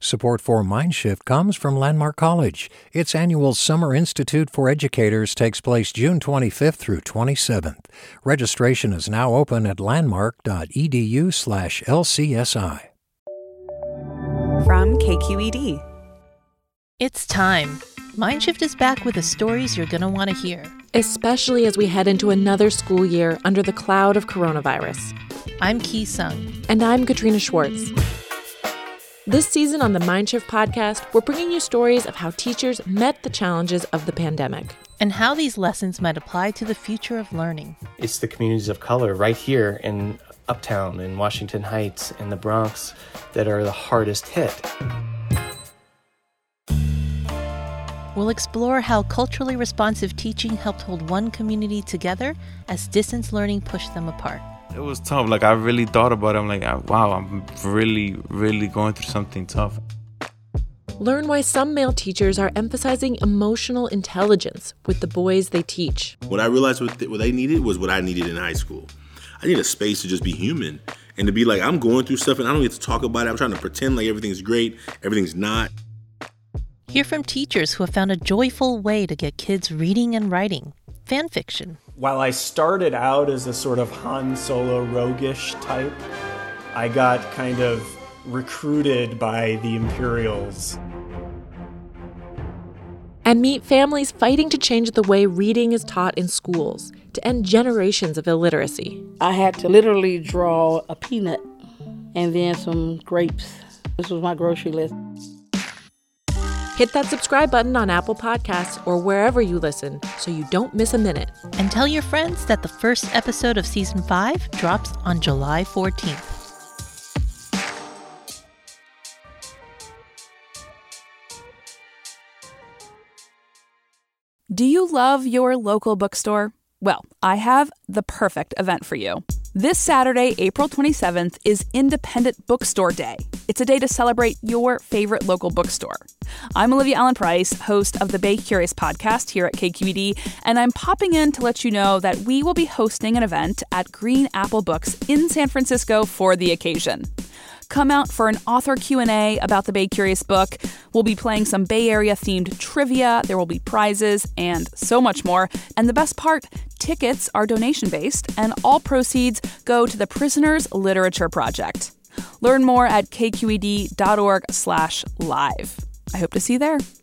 Support for Mindshift comes from Landmark College. Its annual Summer Institute for Educators takes place June 25th through 27th. Registration is now open at landmark.edu/LCSI. From KQED. It's time. Mindshift is back with the stories you're going to want to hear. Especially as we head into another school year under the cloud of coronavirus. I'm Ki Sung. And I'm Katrina Schwartz. This season on the Mindshift podcast, we're bringing you stories of how teachers met the challenges of the pandemic. And how these lessons might apply to the future of learning. It's the communities of color right here in Uptown, in Washington Heights, in the Bronx that are the hardest hit. We'll explore how culturally responsive teaching helped hold one community together as distance learning pushed them apart. It was tough. I really thought about it. I'm like, wow, I'm really, really going through something tough. Learn why some male teachers are emphasizing emotional intelligence with the boys they teach. What I realized what they needed was what I needed in high school. I need a space to just be human and to be like, I'm going through stuff and I don't get to talk about it. I'm trying to pretend like everything's great. Everything's not. Hear from teachers who have found a joyful way to get kids reading and writing. Fan fiction. While I started out as a sort of Han Solo roguish type, I got kind of recruited by the Imperials. And meet families fighting to change the way reading is taught in schools to end generations of illiteracy. I had to literally draw a peanut and then some grapes. This was my grocery list. Hit that subscribe button on Apple Podcasts or wherever you listen so you don't miss a minute. And tell your friends that the first episode of Season 5 drops on July 14th. Do you love your local bookstore? Well, I have the perfect event for you. This Saturday, April 27th, is Independent Bookstore Day. It's a day to celebrate your favorite local bookstore. I'm Olivia Allen Price, host of the Bay Curious podcast here at KQED, and I'm popping in to let you know that we will be hosting an event at Green Apple Books in San Francisco for the occasion. Come out for an author Q&A about the Bay Curious book. We'll be playing some Bay Area-themed trivia, there will be prizes, and so much more. And the best part, tickets are donation-based, and all proceeds go to the Prisoners Literature Project. Learn more at kqed.org/live. I hope to see you there.